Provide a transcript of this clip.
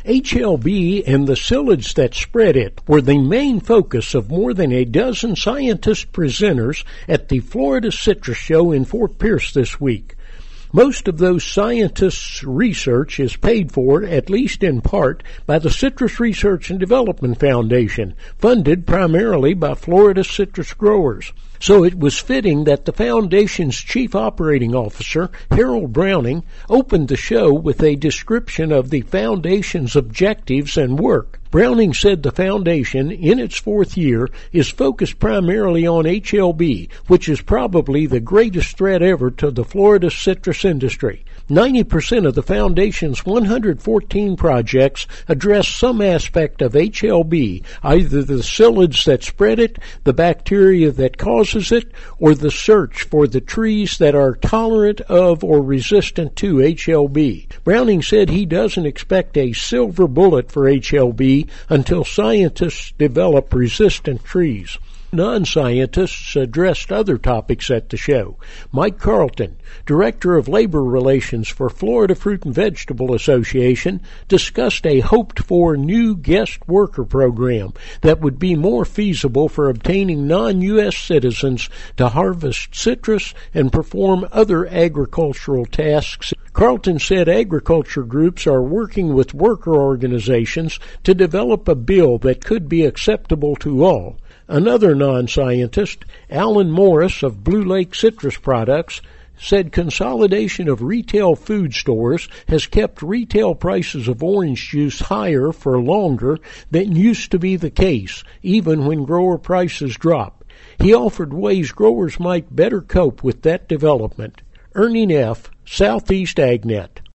HLB and the psyllids that spread it were the main focus of more than a dozen scientist presenters at the Florida Citrus Show in Fort Pierce this week. Most of those scientists' research is paid for, at least in part, by the Citrus Research and Development Foundation, funded primarily by Florida citrus growers. So it was fitting that the Foundation's Chief Operating Officer, Harold Browning, opened the show with a description of the Foundation's objectives and work. Browning said the Foundation, in its fourth year, is focused primarily on HLB, which is probably the greatest threat ever to the Florida citrus industry. 90% of the Foundation's 114 projects address some aspect of HLB, either the psyllids that spread it, the bacteria that causes it, or the search for the trees that are tolerant of or resistant to HLB. Browning said he doesn't expect a silver bullet for HLB until scientists develop resistant trees. Non-scientists addressed other topics at the show. Mike Carlton, Director of Labor Relations for Florida Fruit and Vegetable Association, discussed a hoped-for new guest worker program that would be more feasible for obtaining non-U.S. citizens to harvest citrus and perform other agricultural tasks. Carlton said agriculture groups are working with worker organizations to develop a bill that could be acceptable to all. Another non-scientist, Alan Morris of Blue Lake Citrus Products, said consolidation of retail food stores has kept retail prices of orange juice higher for longer than used to be the case, even when grower prices drop. He offered ways growers might better cope with that development. Ernie Neff, Southeast AgNet.